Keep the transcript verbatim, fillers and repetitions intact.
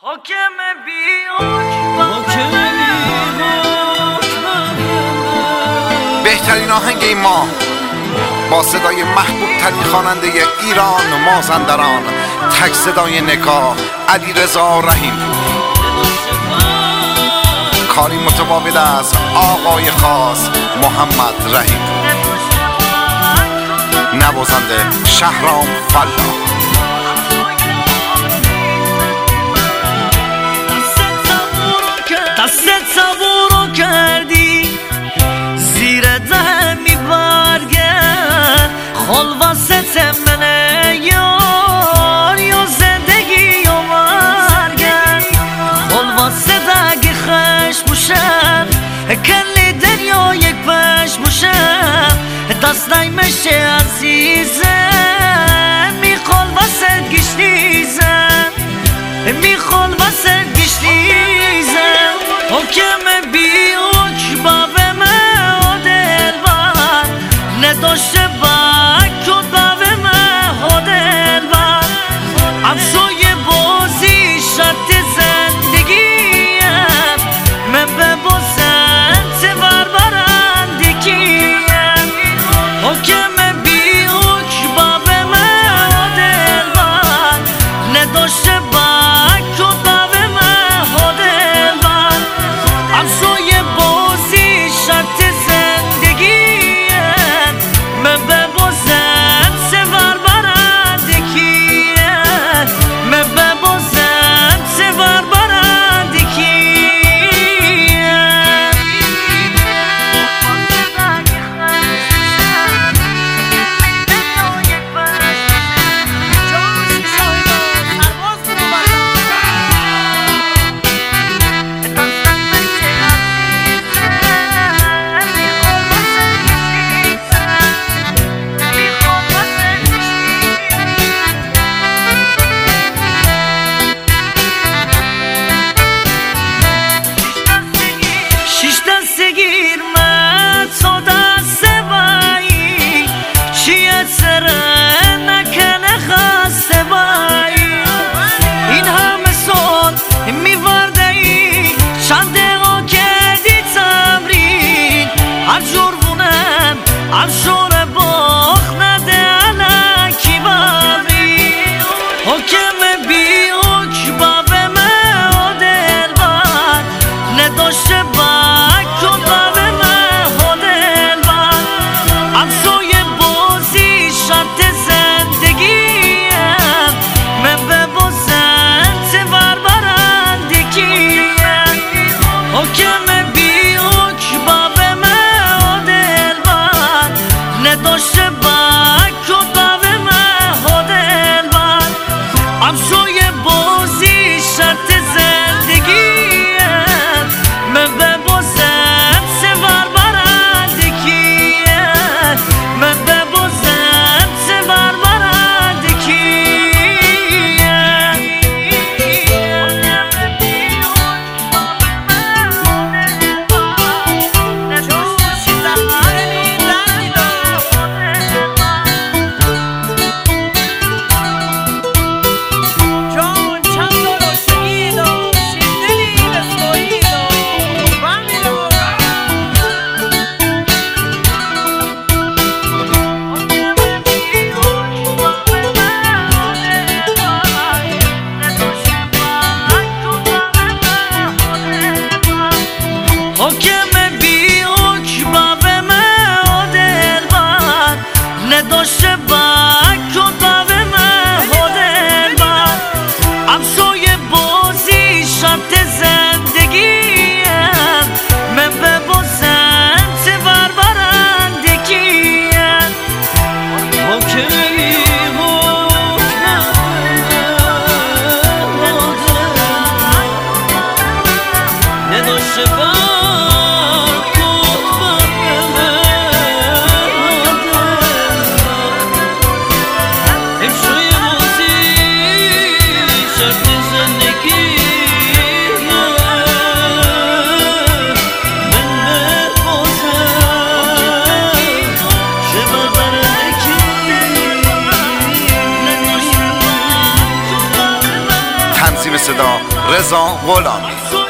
حاکم بی حکم بهترین آهنگ این ماه با صدای محبوب ترین خواننده ایران مازندران، تک صدای نگاه، علیرضا رحیم. کاری متفاوت از آقای خاص محمد رحیم. نوازنده شهرام فلا. دستت صبورو کردی زیر ده میبرگه خلوست منه یار یا زندگی یا مرگه خلوست دگی خش موشم کلی دریا یک پش موشم دست نیمشه عزیزم می خلوست گشتیزم می خلوست گشتیزم حکم بی حکم به من و دلبر نداشته بک و به من و دلبر افشای بازی شرط زندگیم من به بازنت بربرندگیم حکم بی حکم به من و دلبر نداشته بک و به من و دلبر افشای بازی شرط زندگیم من به صدا رضا غلامی.